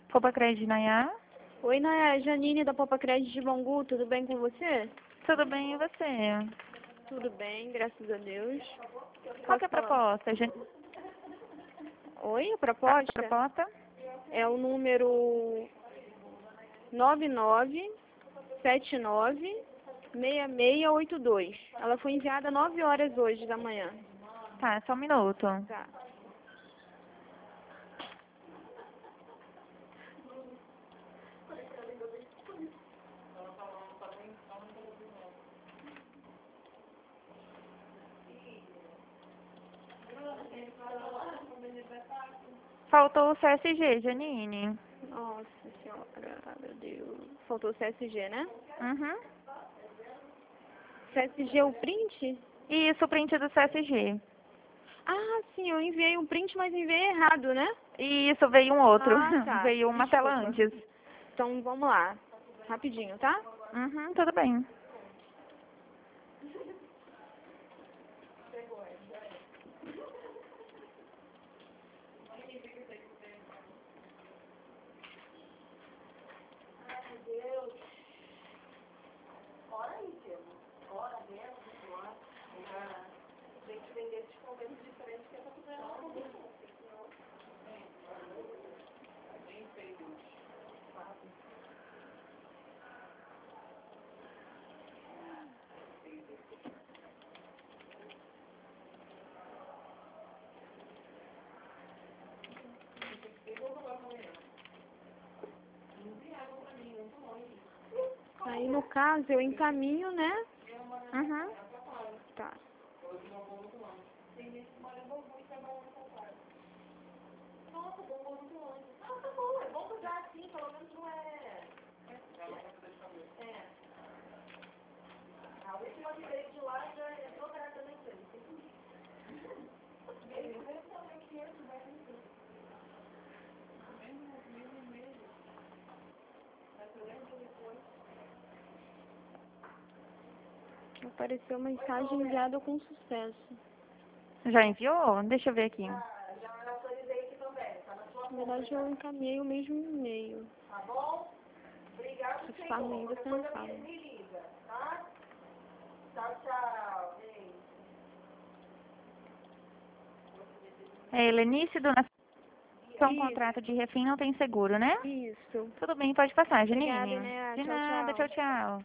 Poupa Crédito Nayá. Oi, Naya, Janine da Poupa Crédito de Bangu, tudo bem com você? Tudo bem e você? Tudo bem, graças a Deus. Qual que é a Posso falar? proposta? Oi, a A proposta proposta? é o número 99796682. Ela foi enviada às 9 horas hoje da manhã. Tá, só um minuto. Tá. Faltou o CSG, Janine. Nossa senhora, meu Deus. Faltou o CSG, né? Uhum. CSG é o print? Isso, o print do CSG. Ah, sim, eu enviei um print, mas enviei errado, né? Isso, veio um outro. Ah, tá. Veio uma tela Desculpa. antes. Então, vamos lá. Rapidinho, tá? Uhum, tudo bem. Aí, no caso, eu encaminho, né? Uhum. Tá. Apareceu mensagem enviada com sucesso. Já enviou? Deixa eu ver aqui. Na verdade, eu encaminhei o mesmo e-mail. Tá bom? Obrigada. Se fala aí, você não fala. É Helenice do Nascimento, um Isso, contrato de refém não tem seguro, né? isso. Tudo bem, pode passar, Obrigada, Janine. né? De Tchau, nada, tchau. tchau, tchau.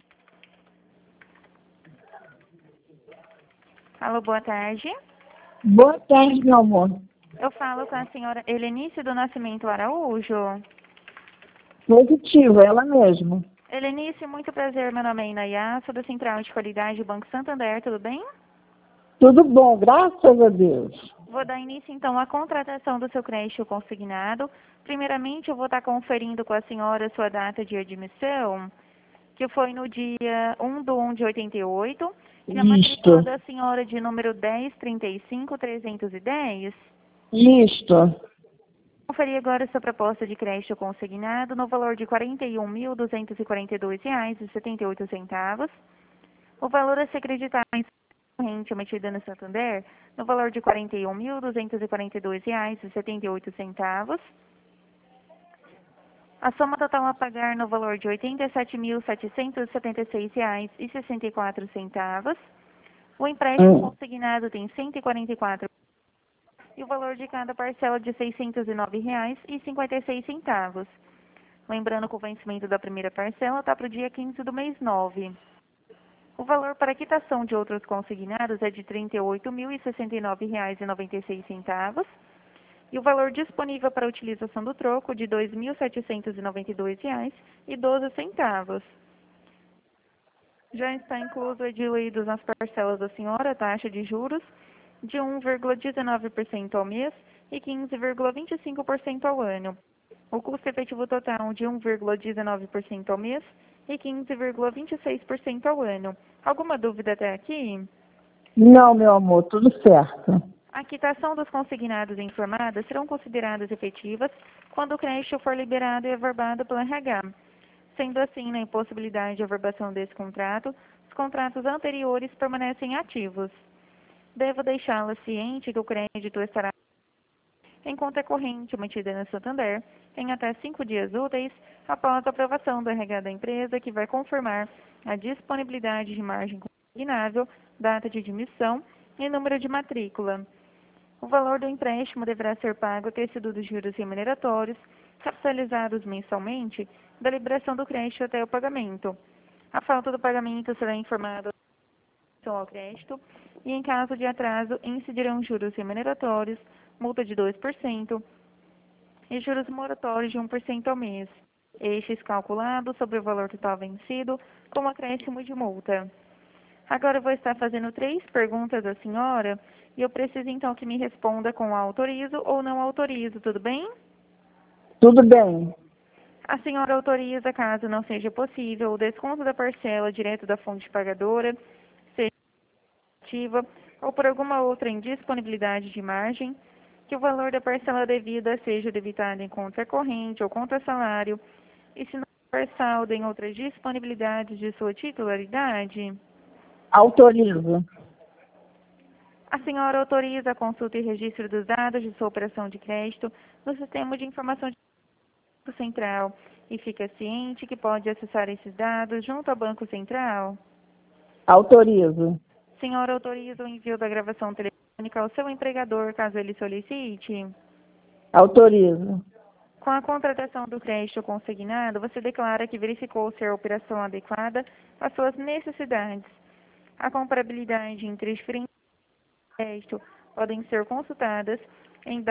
Alô, boa tarde. Boa tarde, meu amor. Eu falo com a senhora Helenice do Nascimento Araújo. Positivo, ela mesma. Helenice, muito prazer, meu nome é Inayá, sou da Central de Qualidade do Banco Santander, tudo bem? Tudo bom, graças a Deus. Vou dar início, então, à contratação do seu crédito consignado. Primeiramente, eu vou estar conferindo com a senhora sua data de admissão, que foi no dia 1/1 de 88, e na matrícula Isto, da senhora de número 10.35310. isto. Conferir agora sua proposta de crédito consignado no valor de R$ 41.242,78. O valor a ser acreditado em corrente emitida no Santander no valor de R$ 41.242,78. A soma total a pagar no valor de R$ 87.776,64. O empréstimo consignado tem 144 e o valor de cada parcela de R$ 609,56. Lembrando que o vencimento da primeira parcela está para o dia 15 do mês 9. O valor para quitação de outros consignados é de R$ 38.069,96 e o valor disponível para utilização do troco de R$ 2.792,12. Já está incluso diluídos nas parcelas da senhora a taxa de juros de 1,19% ao mês e 15,25% ao ano. O custo efetivo total de 1,19% ao mês e 15,26% ao ano. Alguma dúvida até aqui? Não, meu amor, tudo certo. A quitação dos consignados informados serão consideradas efetivas quando o crédito for liberado e averbado pelo RH. Sendo assim, na impossibilidade de averbação desse contrato, os contratos anteriores permanecem ativos. Devo deixá-la ciente que o crédito estará em conta corrente mantida na Santander em até 5 dias úteis após a aprovação do RH da empresa, que vai confirmar a disponibilidade de margem consignável, data de admissão e número de matrícula. O valor do empréstimo deverá ser pago a tecido dos juros remuneratórios, capitalizados mensalmente, da liberação do crédito até o pagamento. A falta do pagamento será informada ao crédito e, em caso de atraso, incidirão juros remuneratórios, multa de 2% e juros moratórios de 1% ao mês. Estes calculados sobre o valor total vencido com acréscimo de multa. Agora eu vou estar fazendo 3 perguntas à senhora e eu preciso então que me responda com autorizo ou não autorizo, tudo bem? Tudo bem. A senhora autoriza, caso não seja possível, o desconto da parcela direto da fonte pagadora, seja ativa ou por alguma outra indisponibilidade de margem, que o valor da parcela devida seja debitado em conta corrente ou conta salário, e se não houver saldo em outras disponibilidades de sua titularidade? Autorizo. A senhora autoriza a consulta e registro dos dados de sua operação de crédito no sistema de informação de Banco Central e fica ciente que pode acessar esses dados junto ao Banco Central? Autorizo. A senhora autoriza o envio da gravação telefônica ao seu empregador, caso ele solicite? Autorizo. Com a contratação do crédito consignado, você declara que verificou ser a operação adequada às suas necessidades. A comparabilidade entre diferentes crédito podem ser consultadas em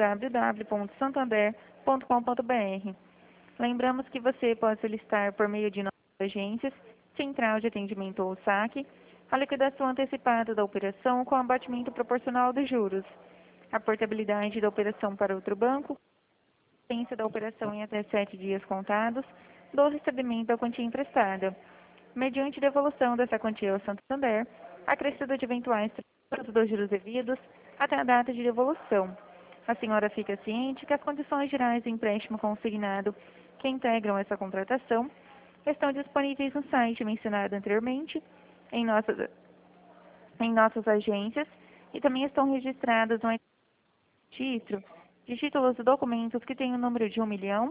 www.santander.com.br. Lembramos que você pode solicitar por meio de nossas agências, Central de Atendimento ou SAC, a liquidação antecipada da operação com abatimento proporcional dos juros, a portabilidade da operação para outro banco, a existência da operação em até 7 dias contados, do recebimento da quantia emprestada. Mediante devolução dessa quantia ao Santander, acrescida de eventuais dos juros devidos até a data de devolução. A senhora fica ciente que as condições gerais do empréstimo consignado que integram essa contratação estão disponíveis no site mencionado anteriormente, em nossas agências, e também estão registradas no registro de títulos e documentos que tem o número de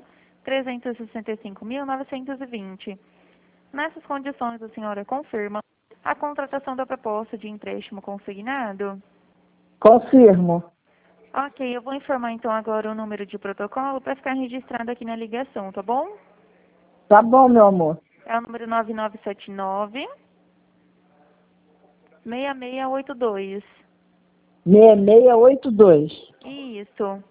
1.365.920. Nessas condições, a senhora confirma a contratação da proposta de empréstimo consignado? Confirmo. Ok, eu vou informar então agora o número de protocolo para ficar registrado aqui na ligação, tá bom? Tá bom, meu amor. É o número 9979-6682. 6682. Isso.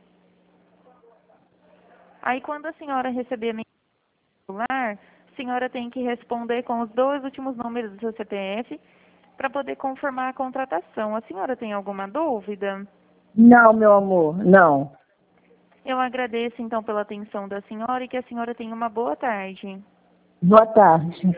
Aí quando a senhora receber a mensagem celular, a senhora tem que responder com os 2 últimos números do seu CPF para poder confirmar a contratação. A senhora tem alguma dúvida? Não, meu amor, não. Eu agradeço então pela atenção da senhora e que a senhora tenha uma boa tarde. Boa tarde.